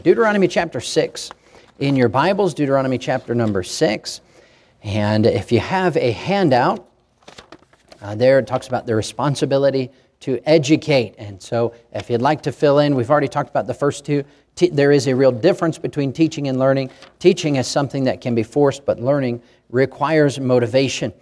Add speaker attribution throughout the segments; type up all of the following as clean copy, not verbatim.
Speaker 1: Deuteronomy chapter 6 in your Bibles, Deuteronomy chapter number 6. And if you have a handout, there it talks about the responsibility to educate. And so if you'd like to fill in, we've already talked about the first two. There is a real difference between teaching and learning. Teaching is something that can be forced, but learning requires motivation.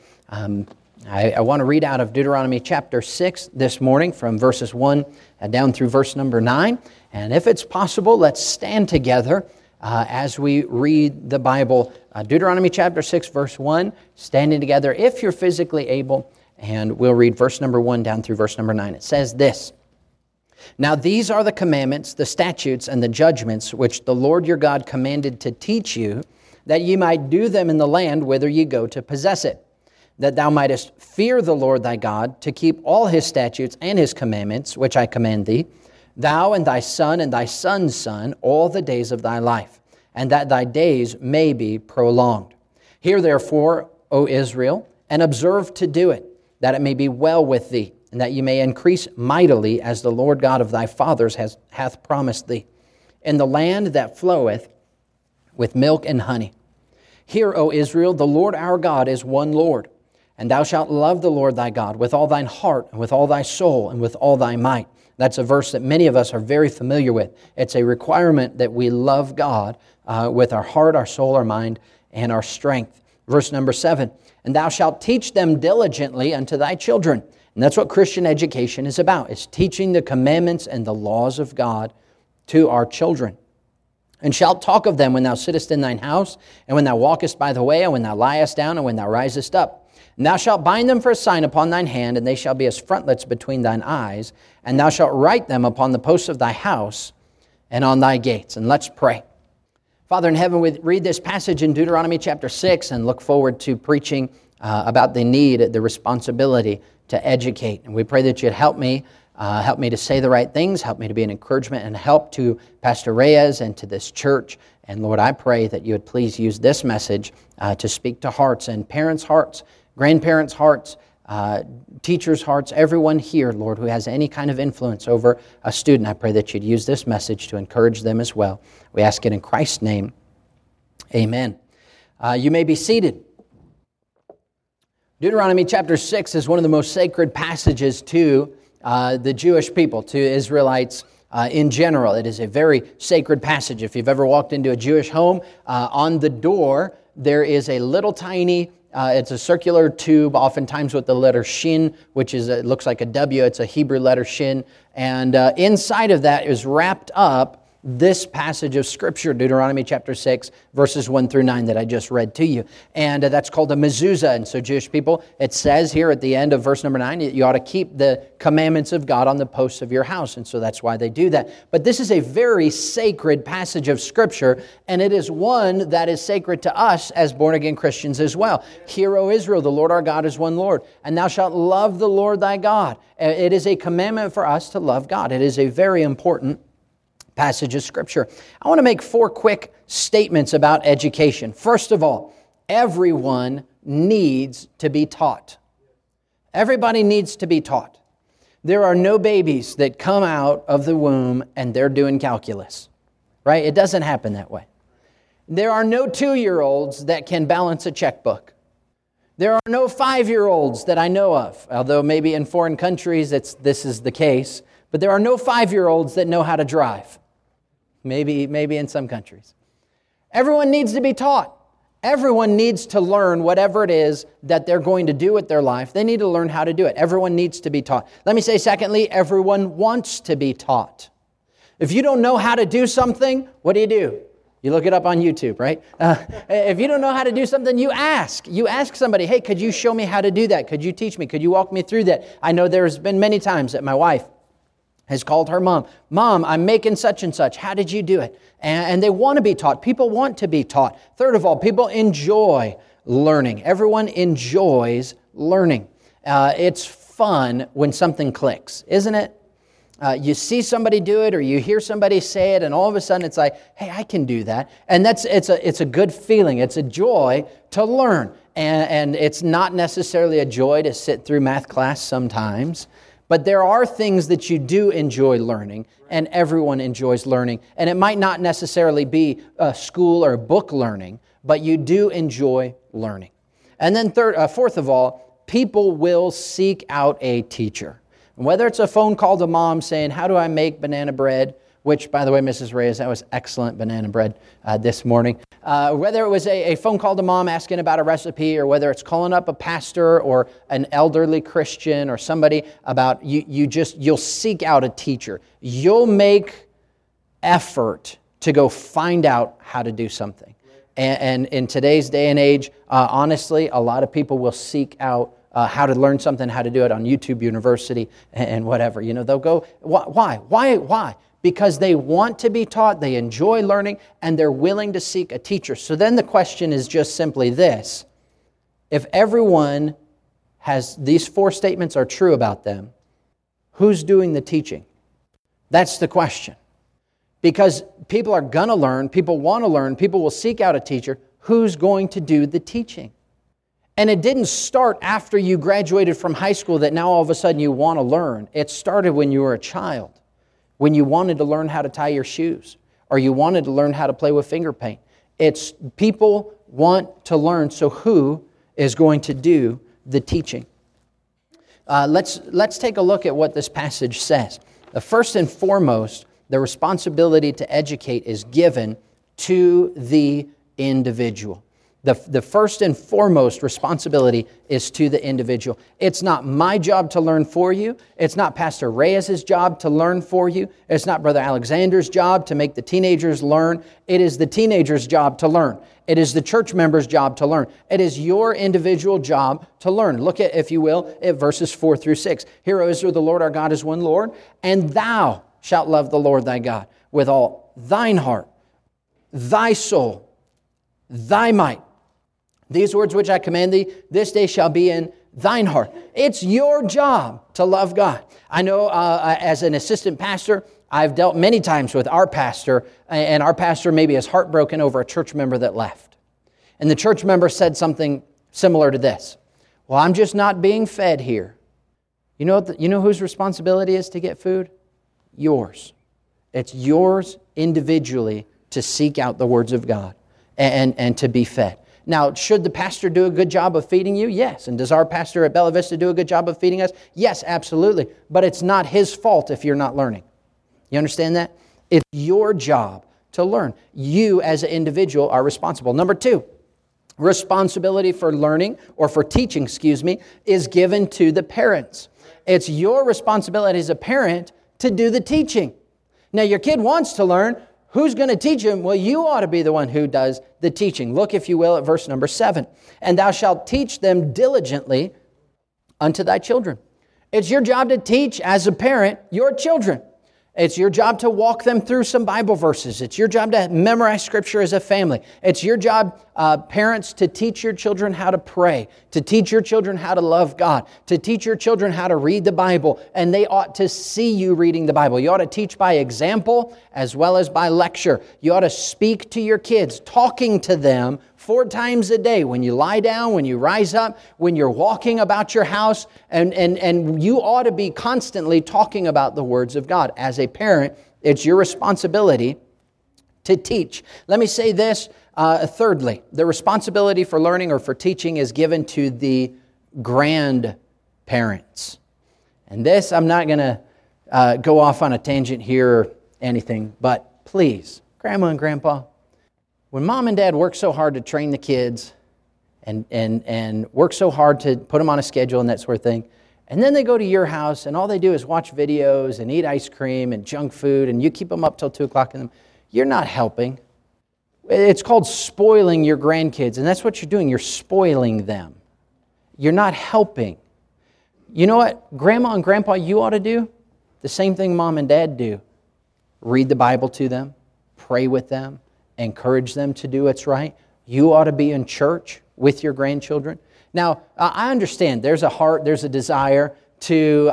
Speaker 1: I want to read out of Deuteronomy chapter 6 this morning from verses 1 down through verse number 9. And if it's possible, let's stand together as we read the Bible. Deuteronomy chapter 6, verse 1, standing together if you're physically able. And we'll read verse number 1 down through verse number 9. It says this: Now these are the commandments, the statutes, and the judgments which the Lord your God commanded to teach you, that ye might do them in the land whither ye go to possess it, that thou mightest fear the Lord thy God, to keep all his statutes and his commandments, which I command thee, thou and thy son and thy son's son, all the days of thy life, and that thy days may be prolonged. Hear therefore, O Israel, and observe to do it, that it may be well with thee, and that ye may increase mightily, as the Lord God of thy fathers hath promised thee, in the land that floweth with milk and honey. Hear, O Israel, the Lord our God is one Lord, and thou shalt love the Lord thy God with all thine heart, and with all thy soul, and with all thy might. That's a verse that many of us are very familiar with. It's a requirement that we love God with our heart, our soul, our mind, and our strength. Verse number 7, And thou shalt teach them diligently unto thy children. And that's what Christian education is about. It's teaching the commandments and the laws of God to our children. And shalt talk of them when thou sittest in thine house, and when thou walkest by the way, and when thou liest down, and when thou risest up. And thou shalt bind them for a sign upon thine hand, and they shall be as frontlets between thine eyes, and thou shalt write them upon the posts of thy house and on thy gates. And let's pray. Father in heaven, we read this passage in Deuteronomy chapter 6 and look forward to preaching about the need, the responsibility to educate. And we pray that you'd help me to say the right things, help me to be an encouragement and help to Pastor Reyes and to this church. And Lord, I pray that you would please use this message to speak to hearts and parents' hearts, grandparents' hearts, teachers' hearts, everyone here, Lord, who has any kind of influence over a student. I pray that you'd use this message to encourage them as well. We ask it in Christ's name. Amen. You may be seated. Deuteronomy chapter 6 is one of the most sacred passages to the Jewish people, to Israelites in general. It is a very sacred passage. If you've ever walked into a Jewish home, on the door there is a little tiny it's a circular tube, oftentimes with the letter Shin, which is it looks like a W. It's a Hebrew letter Shin. And inside of that is wrapped up this passage of Scripture, Deuteronomy chapter 6, verses 1 through 9 that I just read to you. And that's called a mezuzah. And so Jewish people, it says here at the end of verse number 9, you ought to keep the commandments of God on the posts of your house. And so that's why they do that. But this is a very sacred passage of Scripture, and it is one that is sacred to us as born-again Christians as well. Hear, O Israel, the Lord our God is one Lord, and thou shalt love the Lord thy God. It is a commandment for us to love God. It is a very important passage of Scripture. I want to make 4 quick statements about education. First of all, everyone needs to be taught. Everybody needs to be taught. There are no babies that come out of the womb and they're doing calculus, right? It doesn't happen that way. There are no 2-year-olds that can balance a checkbook. There are no 5-year-olds that I know of, although maybe in foreign countries this is the case, but there are no 5-year-olds that know how to drive. Maybe in some countries. Everyone needs to be taught. Everyone needs to learn whatever it is that they're going to do with their life. They need to learn how to do it. Everyone needs to be taught. Let me say secondly, everyone wants to be taught. If you don't know how to do something, what do? You look it up on YouTube, right? If you don't know how to do something, you ask. You ask somebody, hey, could you show me how to do that? Could you teach me? Could you walk me through that? I know there's been many times that my wife has called her mom, I'm making such and such. How did you do it? And they want to be taught. People want to be taught. Third of all, people enjoy learning. Everyone enjoys learning. It's fun when something clicks, isn't it? You see somebody do it or you hear somebody say it and all of a sudden it's like, hey, I can do that. And it's a good feeling. It's a joy to learn. And it's not necessarily a joy to sit through math class sometimes. But there are things that you do enjoy learning, and everyone enjoys learning. And it might not necessarily be school or book learning, but you do enjoy learning. And then fourth of all, people will seek out a teacher. Whether it's a phone call to mom saying, how do I make banana bread? Which, by the way, Mrs. Reyes, that was excellent banana bread this morning. Whether it was a phone call to mom asking about a recipe, or whether it's calling up a pastor or an elderly Christian or somebody about, you'll seek out a teacher. You'll make effort to go find out how to do something. And in today's day and age, honestly, a lot of people will seek out how to learn something, how to do it on YouTube University and whatever. They'll go, why? Because they want to be taught, they enjoy learning, and they're willing to seek a teacher. So then the question is just simply this. If everyone has, these four statements are true about them, who's doing the teaching? That's the question. Because people are going to learn, people want to learn, people will seek out a teacher. Who's going to do the teaching? And it didn't start after you graduated from high school that now all of a sudden you want to learn. It started when you were a child. When you wanted to learn how to tie your shoes, or you wanted to learn how to play with finger paint. It's people want to learn, so who is going to do the teaching? Let's take a look at what this passage says. First and foremost, the responsibility to educate is given to the individual. The first and foremost responsibility is to the individual. It's not my job to learn for you. It's not Pastor Reyes' job to learn for you. It's not Brother Alexander's job to make the teenagers learn. It is the teenager's job to learn. It is the church member's job to learn. It is your individual job to learn. Look at, if you will, at verses 4 through 6. Hear, O Israel, the Lord our God is one Lord, and thou shalt love the Lord thy God with all thine heart, thy soul, thy might. These words which I command thee this day shall be in thine heart. It's your job to love God. I know as an assistant pastor, I've dealt many times with our pastor, and our pastor maybe is heartbroken over a church member that left. And the church member said something similar to this. Well, I'm just not being fed here. You know whose responsibility is to get food? Yours. It's yours individually to seek out the words of God and to be fed. Now, should the pastor do a good job of feeding you? Yes. And does our pastor at Bella Vista do a good job of feeding us? Yes, absolutely. But it's not his fault if you're not learning. You understand that? It's your job to learn. You as an individual are responsible. Number 2, responsibility for learning, or for teaching, is given to the parents. It's your responsibility as a parent to do the teaching. Now, your kid wants to learn. Who's going to teach him? Well, you ought to be the one who does the teaching. Look, if you will, at verse number 7. And thou shalt teach them diligently unto thy children. It's your job to teach, as a parent, your children. It's your job to walk them through some Bible verses. It's your job to memorize Scripture as a family. It's your job, parents, to teach your children how to pray, to teach your children how to love God, to teach your children how to read the Bible, and they ought to see you reading the Bible. You ought to teach by example as well as by lecture. You ought to speak to your kids, talking to them 4 times a day, when you lie down, when you rise up, when you're walking about your house, and you ought to be constantly talking about the words of God. As a parent, it's your responsibility to teach. Let me say this, thirdly, the responsibility for learning or for teaching is given to the grandparents. And this, I'm not going to go off on a tangent here or anything, but please, Grandma and Grandpa, when Mom and Dad work so hard to train the kids and work so hard to put them on a schedule and that sort of thing, and then they go to your house and all they do is watch videos and eat ice cream and junk food, and you keep them up till 2 o'clock in the morning, you're not helping. It's called spoiling your grandkids, and that's what you're doing. You're spoiling them. You're not helping. You know what Grandma and Grandpa, you ought to do? The same thing Mom and Dad do. Read the Bible to them, pray with them, encourage them to do what's right. You ought to be in church with your grandchildren. Now, I understand there's a heart, there's a desire to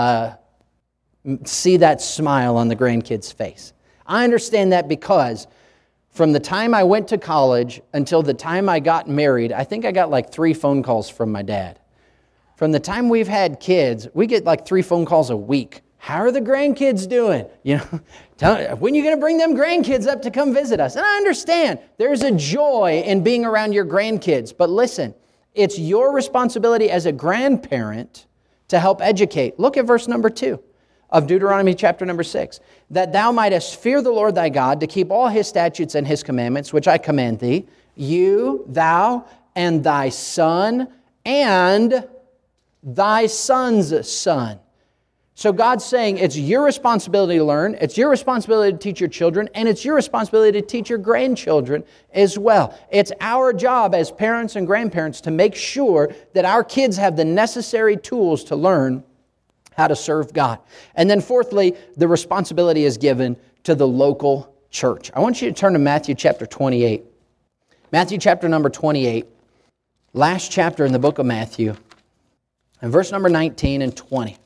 Speaker 1: see that smile on the grandkid's face. I understand that because from the time I went to college until the time I got married, I think I got like 3 phone calls from my dad. from the time we've had kids, we get like 3 phone calls a week. How are the grandkids doing? When are you going to bring them grandkids up to come visit us? And I understand there's a joy in being around your grandkids. But listen, it's your responsibility as a grandparent to help educate. Look at verse number 2 of Deuteronomy chapter number 6. That thou mightest fear the Lord thy God, to keep all his statutes and his commandments, which I command thee, you, thou, and thy son, and thy son's son. So God's saying it's your responsibility to learn, it's your responsibility to teach your children, and it's your responsibility to teach your grandchildren as well. It's our job as parents and grandparents to make sure that our kids have the necessary tools to learn how to serve God. And then fourthly, the responsibility is given to the local church. I want you to turn to Matthew chapter 28. Matthew chapter number 28, last chapter in the book of Matthew, and verse number 19 and 20.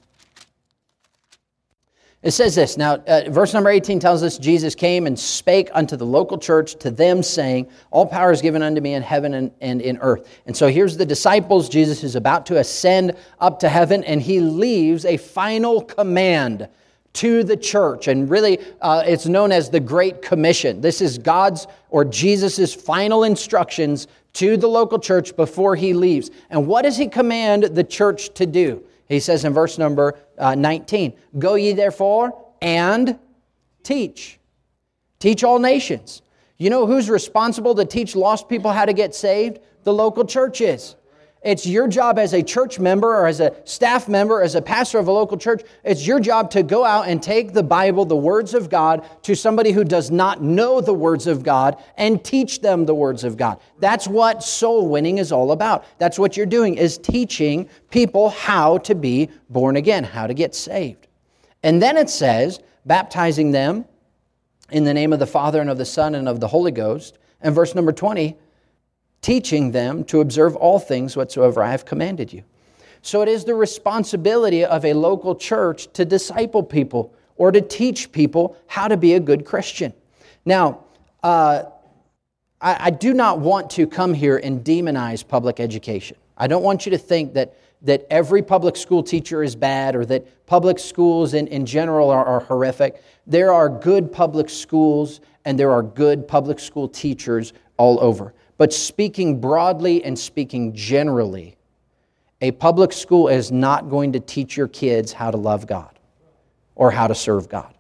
Speaker 1: It says this. Now, verse number 18 tells us, Jesus came and spake unto the local church, to them saying, all power is given unto me in heaven and in earth. And so here's the disciples. Jesus is about to ascend up to heaven, and he leaves a final command to the church. And really, it's known as the Great Commission. This is God's or Jesus' final instructions to the local church before he leaves. And what does he command the church to do? He says in verse number 19, go ye therefore and teach. Teach all nations. You know who's responsible to teach lost people how to get saved? The local church is. It's your job as a church member or as a staff member, as a pastor of a local church, it's your job to go out and take the Bible, the words of God, to somebody who does not know the words of God and teach them the words of God. That's what soul winning is all about. That's what you're doing, is teaching people how to be born again, how to get saved. And then it says, baptizing them in the name of the Father and of the Son and of the Holy Ghost. And verse number 20, teaching them to observe all things whatsoever I have commanded you. So it is the responsibility of a local church to disciple people or to teach people how to be a good Christian. Now, I do not want to come here and demonize public education. I don't want you to think that every public school teacher is bad or that public schools in general are horrific. There are good public schools and there are good public school teachers all over. But speaking broadly and speaking generally, a public school is not going to teach your kids how to love God or how to serve God.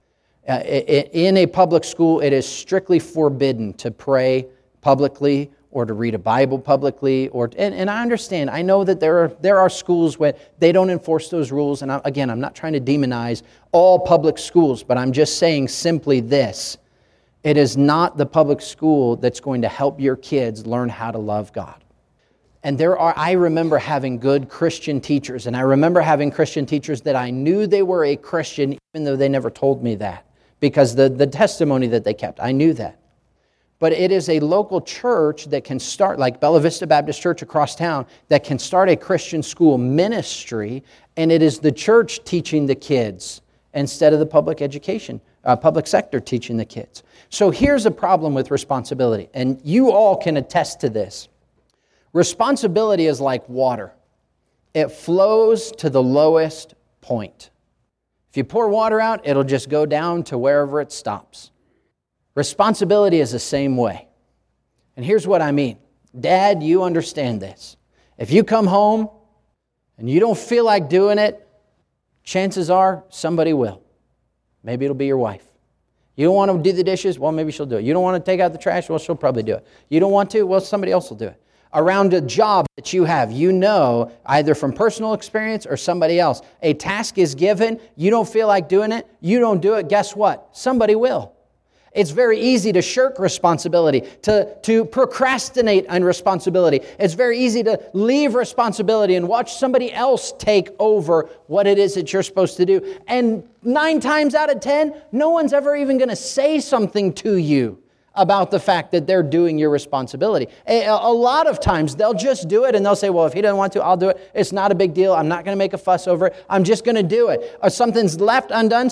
Speaker 1: In a public school, it is strictly forbidden to pray publicly or to read a Bible publicly. And I understand, I know that there are schools where they don't enforce those rules. And I'm not trying to demonize all public schools, but I'm just saying simply this. It is not the public school that's going to help your kids learn how to love God. And I remember having good Christian teachers, and I remember having Christian teachers that I knew they were a Christian, even though they never told me that, because the testimony that they kept, I knew that. But it is a local church that can start, like Bella Vista Baptist Church across town, that can start a Christian school ministry, and it is the church teaching the kids instead of the public sector teaching the kids. So here's a problem with responsibility, and you all can attest to this. Responsibility is like water. It flows to the lowest point. If you pour water out, it'll just go down to wherever it stops. Responsibility is the same way. And here's what I mean. Dad, you understand this. If you come home and you don't feel like doing it, chances are somebody will. Maybe it'll be your wife. You don't want to do the dishes? Well, maybe she'll do it. You don't want to take out the trash? Well, she'll probably do it. You don't want to? Well, somebody else will do it. Around a job that you have, you know, either from personal experience or somebody else, a task is given, you don't feel like doing it, you don't do it, guess what? Somebody will. It's very easy to shirk responsibility, to procrastinate on responsibility. It's very easy to leave responsibility and watch somebody else take over what it is that you're supposed to do. And 9 times out of 10, no one's ever even going to say something to you about the fact that they're doing your responsibility. A lot of times they'll just do it and they'll say, well, if he doesn't want to, I'll do it. It's not a big deal. I'm not going to make a fuss over it. I'm just going to do it. Or something's left undone,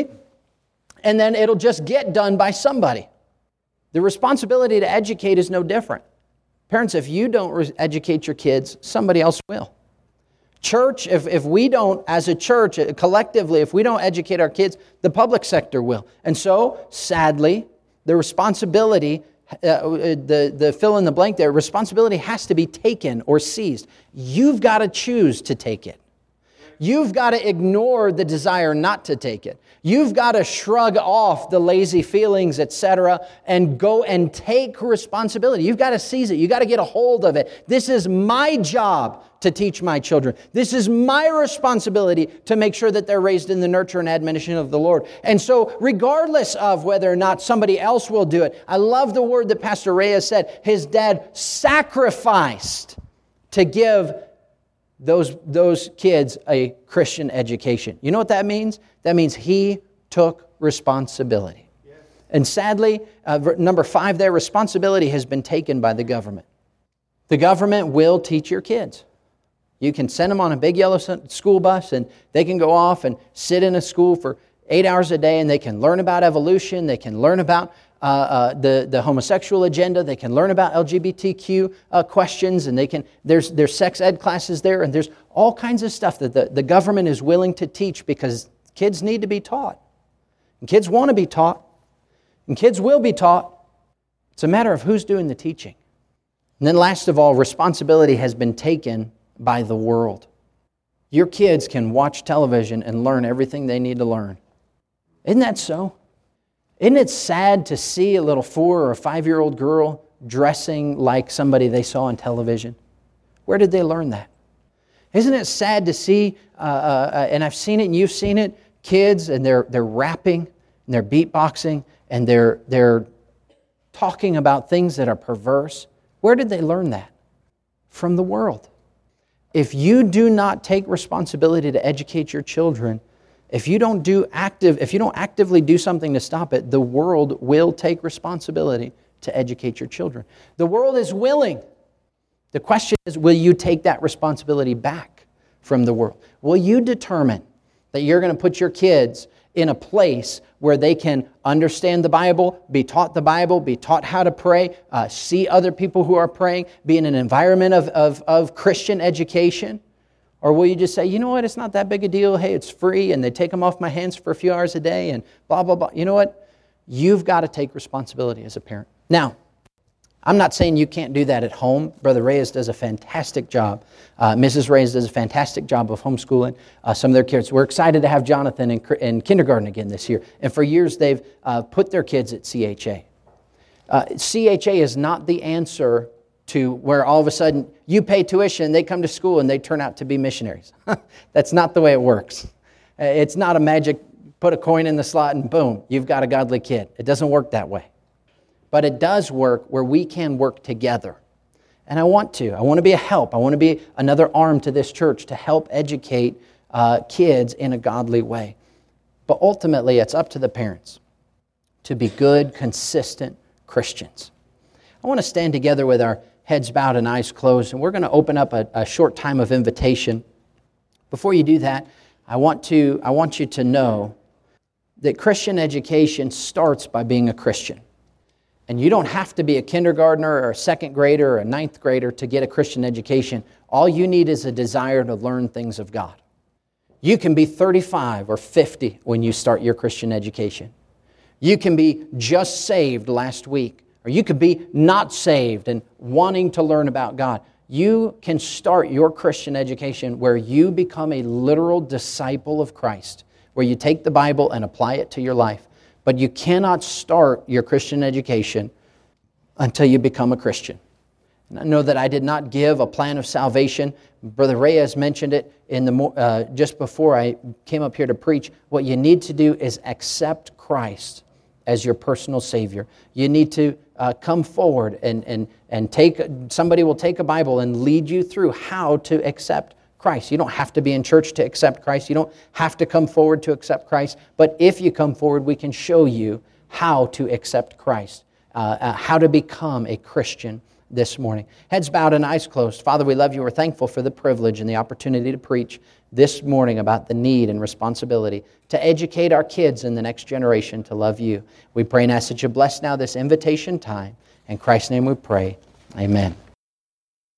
Speaker 1: and then it'll just get done by somebody. The responsibility to educate is no different. Parents, if you don't educate your kids, somebody else will. Church, if we don't, as a church, collectively, if we don't educate our kids, the public sector will. And so, sadly, the responsibility, the fill in the blank there, responsibility has to be taken or seized. You've got to choose to take it. You've got to ignore the desire not to take it. You've got to shrug off the lazy feelings, etc., and go and take responsibility. You've got to seize it. You've got to get a hold of it. This is my job to teach my children. This is my responsibility to make sure that they're raised in the nurture and admonition of the Lord. And so, regardless of whether or not somebody else will do it, I love the word that Pastor Reyes said. His dad sacrificed to give those kids a Christian education. You know what that means? That means he took responsibility. Yes. And sadly, number 5 there, responsibility has been taken by the government. The government will teach your kids. You can send them on a big yellow school bus and they can go off and sit in a school for 8 hours a day and they can learn about evolution, they can learn about the homosexual agenda, they can learn about LGBTQ questions, and there's sex ed classes there, and there's all kinds of stuff that the government is willing to teach because kids need to be taught. And kids want to be taught. And kids will be taught. It's a matter of who's doing the teaching. And then last of all, responsibility has been taken by the world. Your kids can watch television and learn everything they need to learn. Isn't that so? Isn't it sad to see a little 4 or 5-year-old girl dressing like somebody they saw on television? Where did they learn that? Isn't it sad to see, and I've seen it and you've seen it, kids and they're rapping and they're beatboxing and they're talking about things that are perverse. Where did they learn that? From the world. If you do not take responsibility to educate your children, if you don't actively do something to stop it, the world will take responsibility to educate your children. The world is willing. The question is, will you take that responsibility back from the world? Will you determine that you're going to put your kids in a place where they can understand the Bible, be taught how to pray, see other people who are praying, be in an environment of Christian education? Or will you just say, you know what, it's not that big a deal. Hey, it's free, and they take them off my hands for a few hours a day, and blah, blah, blah. You know what? You've got to take responsibility as a parent. Now, I'm not saying you can't do that at home. Brother Reyes does a fantastic job. Mrs. Reyes does a fantastic job of homeschooling some of their kids. We're excited to have Jonathan in kindergarten again this year. And for years, they've put their kids at CHA. CHA is not the answer to where all of a sudden you pay tuition, they come to school and they turn out to be missionaries. That's not the way it works. It's not a magic, put a coin in the slot and boom, you've got a godly kid. It doesn't work that way. But it does work where we can work together. And I want to be a help. I want to be another arm to this church to help educate kids in a godly way. But ultimately, it's up to the parents to be good, consistent Christians. I want to stand together with our heads bowed and eyes closed, and we're going to open up a short time of invitation. Before you do that, I want you to know that Christian education starts by being a Christian. And you don't have to be a kindergartner or a second grader or a ninth grader to get a Christian education. All you need is a desire to learn things of God. You can be 35 or 50 when you start your Christian education. You can be just saved last week. Or you could be not saved and wanting to learn about God. You can start your Christian education where you become a literal disciple of Christ, where you take the Bible and apply it to your life. But you cannot start your Christian education until you become a Christian. And I know that I did not give a plan of salvation. Brother Reyes mentioned it just before I came up here to preach. What you need to do is accept Christ as your personal Savior. You need to come forward and somebody will take a Bible and lead you through how to accept Christ. You don't have to be in church to accept Christ. You don't have to come forward to accept Christ. But if you come forward, we can show you how to accept Christ, how to become a Christian this morning. Heads bowed and eyes closed. Father, we love you. We're thankful for the privilege and the opportunity to preach this morning about the need and responsibility to educate our kids in the next generation to love you. We pray and ask that you bless now this invitation time. In Christ's name we pray. Amen.